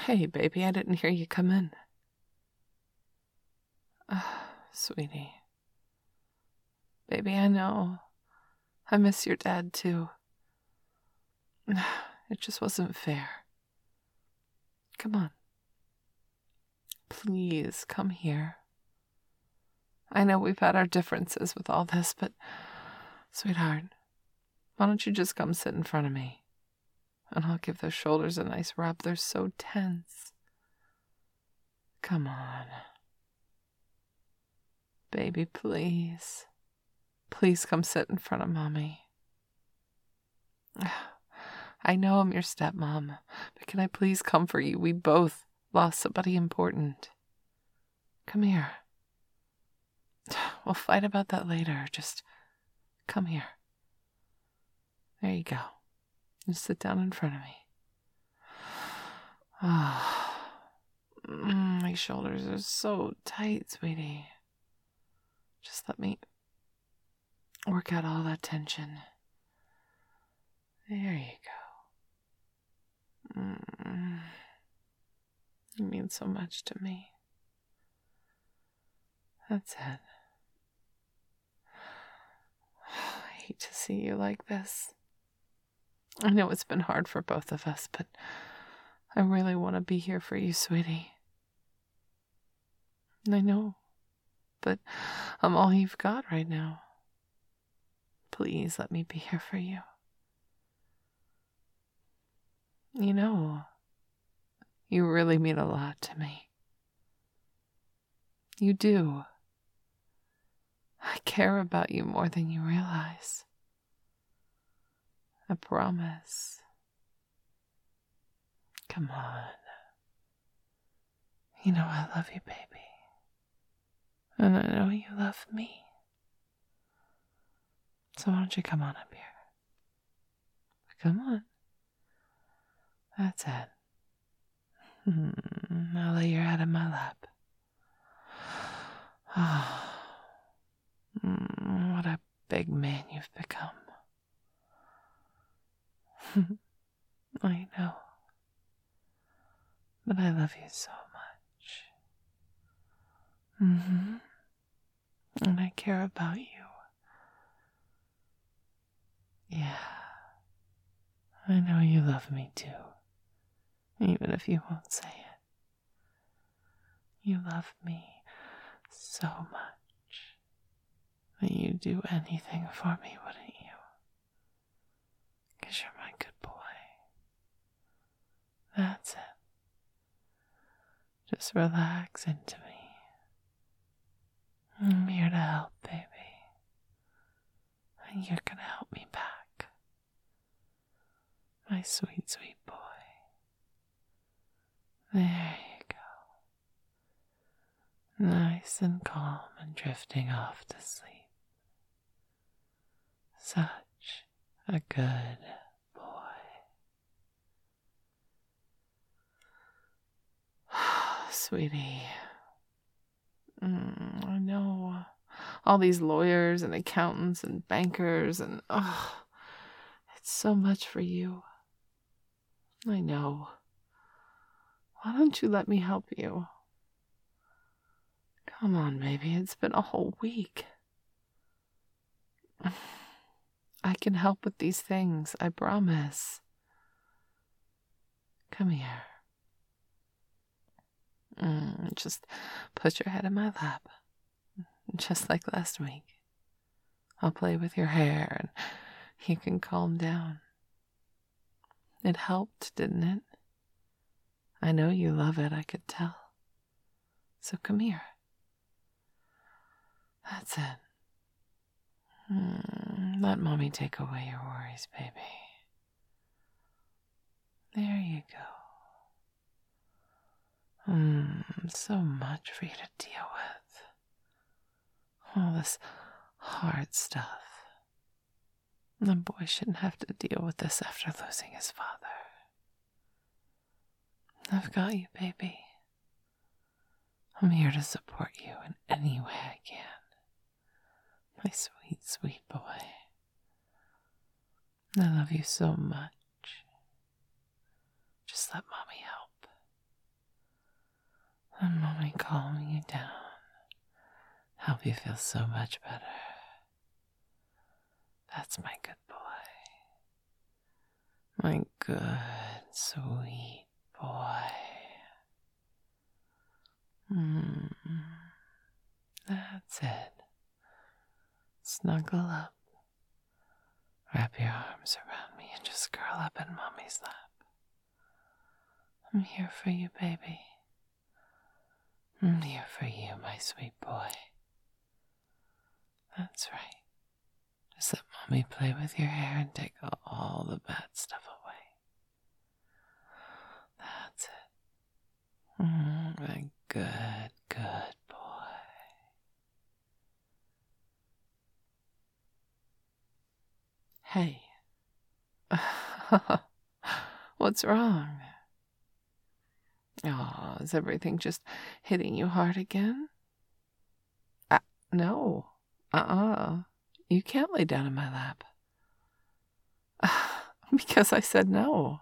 Hey, baby, I didn't hear you come in. Sweetie. Baby, I know. I miss your dad, too. It just wasn't fair. Come on. Please, come here. I know we've had our differences with all this, but, sweetheart, why don't you just come sit in front of me? And I'll give those shoulders a nice rub. They're so tense. Come on. Baby, please. Please come sit in front of Mommy. I know I'm your stepmom, but can I please comfort you? We both lost somebody important. Come here. We'll fight about that later. Just come here. There you go. Just sit down in front of me. My shoulders are so tight, sweetie. Just let me work out all that tension. There you go. You mean so much to me. That's it. I hate to see you like this. I know it's been hard for both of us, but I really want to be here for you, sweetie. I know, but I'm all you've got right now. Please let me be here for you. You know, you really mean a lot to me. You do. I care about you more than you realize. I promise. Come on. You know I love you, baby. And I know you love me. So why don't you come on up here? Come on. That's it. Now lay your head in my lap. What a big man you've become. I know. But I love you so much. And I care about you. Yeah. I know you love me too. Even if you won't say it. You love me so much that you'd do anything for me, wouldn't you? 'Cause you're my good boy. That's it. Just relax into me. I'm here to help, baby. And you're gonna help me back. My sweet, sweet boy. There you go. Nice and calm and drifting off to sleep. Such a good boy. Sweetie. I know. All these lawyers and accountants and bankers and it's so much for you. I know. Why don't you let me help you? Come on, baby. It's been a whole week. I can help with these things. I promise. Come here. Just put your head in my lap. Just like last week. I'll play with your hair and you can calm down. It helped, didn't it? I know you love it, I could tell. So come here. That's it. Let Mommy take away your worries, baby. There you go. So much for you to deal with. All this hard stuff. The boy shouldn't have to deal with this after losing his father. I've got you, baby. I'm here to support you in any way I can. My sweet, sweet boy. I love you so much. Just let Mommy help. I calm you down, help you feel so much better. That's my good boy. My good, sweet boy. That's it. Snuggle up. Wrap your arms around me and just curl up in Mommy's lap. I'm here for you, baby. I'm here for you, my sweet boy. That's right. Just let Mommy play with your hair and take all the bad stuff away. That's it. My good, good boy. Hey. What's wrong? Oh, is everything just hitting you hard again? No. You can't lay down in my lap. Because I said no.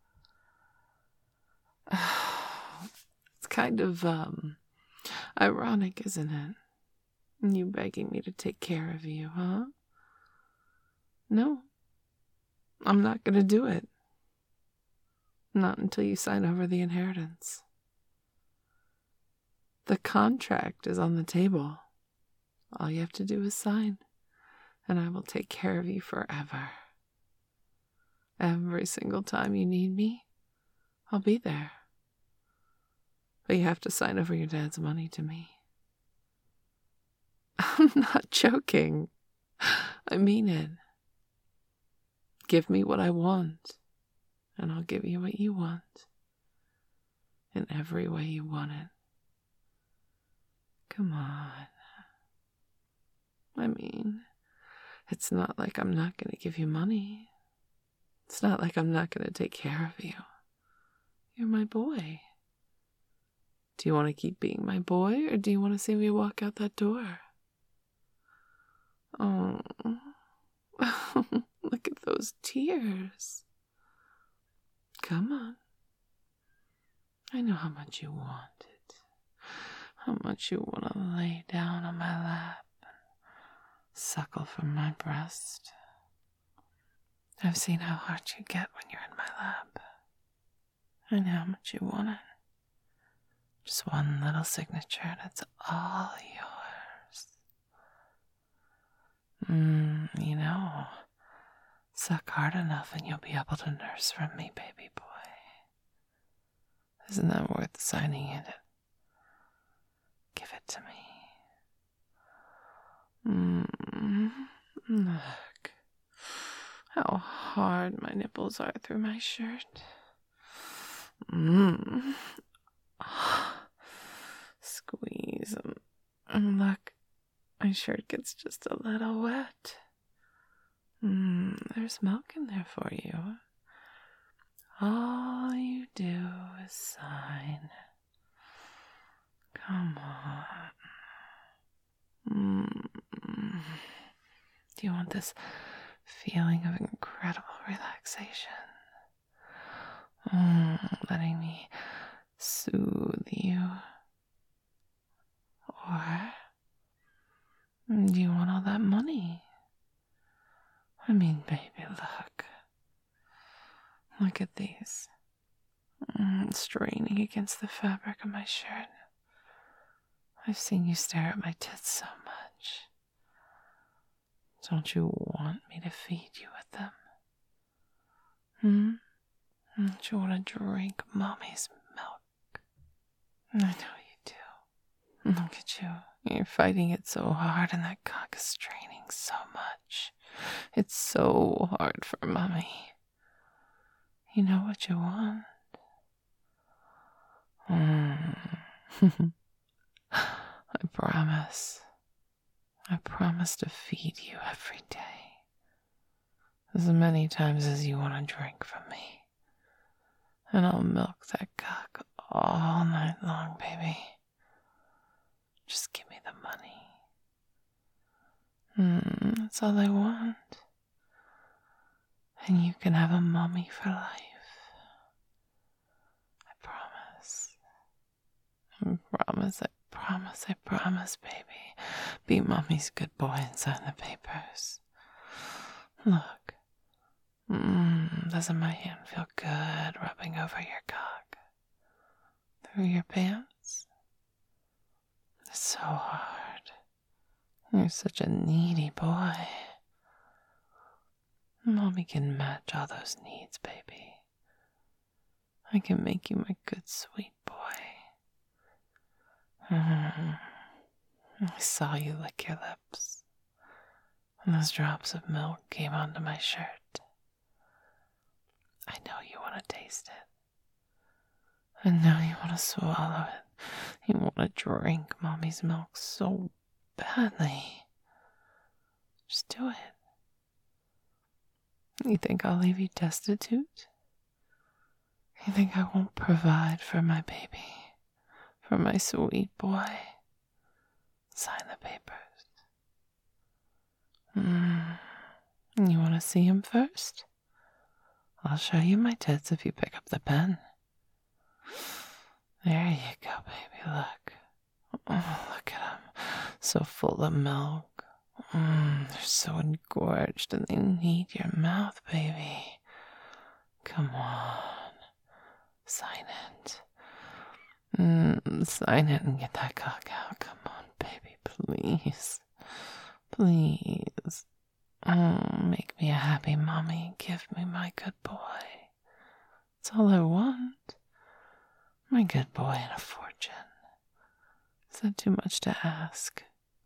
It's kind of, ironic, isn't it? You begging me to take care of you, huh? No. I'm not gonna do it. Not until you sign over the inheritance. The contract is on the table. All you have to do is sign, and I will take care of you forever. Every single time you need me, I'll be there. But you have to sign over your dad's money to me. I'm not joking. I mean it. Give me what I want, and I'll give you what you want. In every way you want it. Come on. I mean, it's not like I'm not going to give you money. It's not like I'm not going to take care of you. You're my boy. Do you want to keep being my boy, or do you want to see me walk out that door? Oh, look at those tears. Come on. I know how much you want it. How much you want to lay down on my lap and suckle from my breast. I've seen how hard you get when you're in my lap. I know how much you want it. Just one little signature and it's all yours. You know, suck hard enough and you'll be able to nurse from me, baby boy. Isn't that worth signing it? Give it to me. Look how hard my nipples are through my shirt. Squeeze them. And look, my shirt gets just a little wet. There's milk in there for you. All you do is sign. Come on. Do you want this feeling of incredible relaxation? Letting me soothe you. Or do you want all that money? I mean, baby, look. Look at these. Straining against the fabric of my shirt. I've seen you stare at my tits so much. Don't you want me to feed you with them? Don't you want to drink Mommy's milk? I know you do. Look at you. You're fighting it so hard and that cock is straining so much. It's so hard for Mommy. You know what you want? I promise. I promise to feed you every day. As many times as you want to drink from me. And I'll milk that cock all night long, baby. Just give me the money. That's all I want. And you can have a mommy for life. I promise. I promise, baby. Be mommy's good boy and sign the papers. Look. Doesn't my hand feel good rubbing over your cock? Through your pants? It's so hard. You're such a needy boy. Mommy can match all those needs, baby. I can make you my good, sweet boy. I saw you lick your lips, and those drops of milk came onto my shirt. I know you want to taste it. And now you want to swallow it. You want to drink mommy's milk so badly. Just do it. You think I'll leave you destitute? You think I won't provide for my baby? For my sweet boy? Sign the papers. You want to see him first? I'll show you my tits if you pick up the pen. There you go, baby, look. Oh, look at them. So full of milk. They're so engorged and they need your mouth, baby. Come on. Sign it. Sign it and get that cock out. Come on, baby, please. Please. Make me a happy mommy. Give me my good boy. That's all I want. My good boy and a fortune. Is that too much to ask?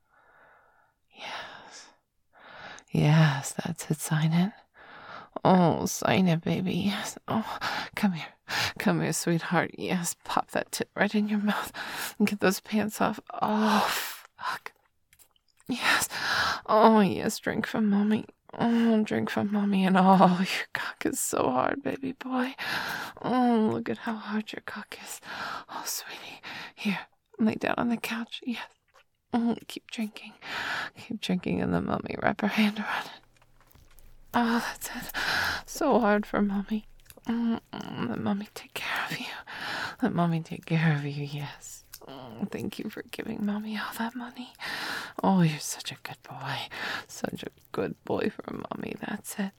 Yes. Yes, that's it. Sign it. Oh, sign it, baby. Yes. Oh, come here. Come here, sweetheart. Yes, pop that tit right in your mouth and get those pants off. Oh, fuck. Yes. Oh, yes, drink from mommy. Oh, drink from mommy. And oh, your cock is so hard, baby boy. Oh, look at how hard your cock is. Oh, sweetie. Here, lay down on the couch. Yes. Oh, keep drinking. Keep drinking and the mommy wrap her hand around it. Oh, that's it. So hard for mommy. Let mommy take care of you. Let mommy take care of you, yes. Thank you for giving mommy all that money. Oh, you're such a good boy. Such a good boy for mommy, that's it.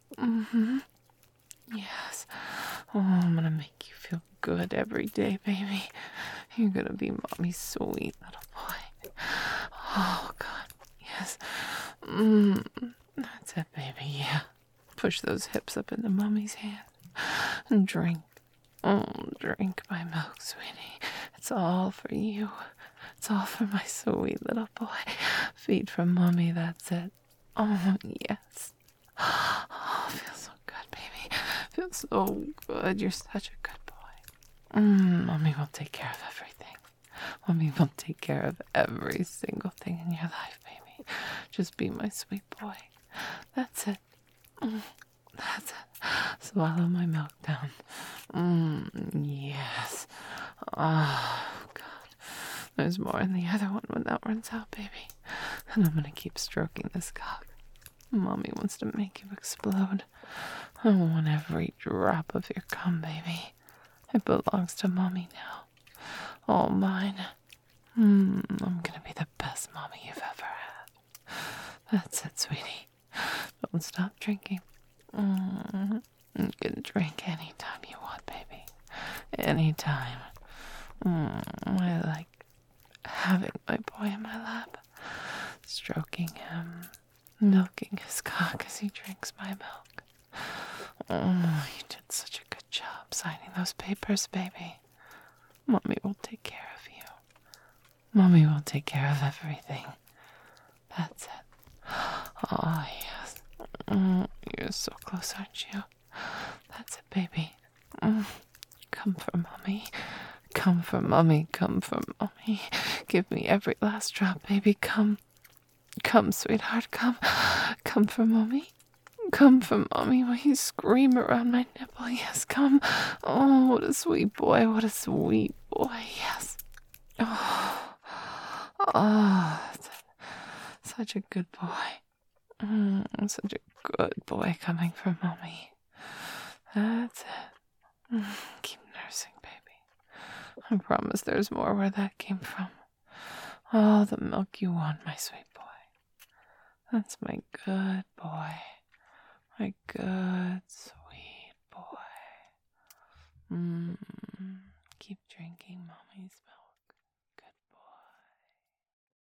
Yes. Oh, I'm gonna make you feel good every day, baby. You're gonna be mommy's sweet little boy. Oh, God, yes. That's it, baby, yeah. Push those hips up into mommy's hand. And drink. Oh, drink my milk, sweetie. It's all for you. It's all for my sweet little boy. Feed from mommy, that's it. Oh, yes. Oh, feels so good, baby. Feels so good. You're such a good boy. Mommy will take care of everything. Mommy will take care of every single thing in your life, baby. Just be my sweet boy. That's it. That's it. Swallow my milk down. Yes. Oh, God. There's more in the other one when that runs out, baby. And I'm gonna keep stroking this cock. Mommy wants to make you explode. I want every drop of your cum, baby. It belongs to mommy now. All mine. I'm gonna be the best mommy you've ever had. That's it, sweetie. Don't stop drinking. You can drink anytime you want, baby. Anytime. I like having my boy in my lap, stroking him, milking his cock as he drinks my milk. Oh, you did such a good job signing those papers, baby. Mommy will take care of you. Mommy will take care of everything. That's it. Oh, yes. You're so close, aren't you? That's it, baby. Come for mommy. Come for mommy. Come for mommy. Give me every last drop, baby. Come. Come, sweetheart. Come. Come for mommy. Come for mommy while you scream around my nipple. Yes, come. Oh, what a sweet boy. What a sweet boy. Yes. Oh, that's it. Such a good boy. Such a good boy coming from mommy. That's it. Keep nursing, baby. I promise there's more where that came from. Oh, the milk you want, my sweet boy. That's my good boy. My good, sweet boy. Keep drinking mommy's milk.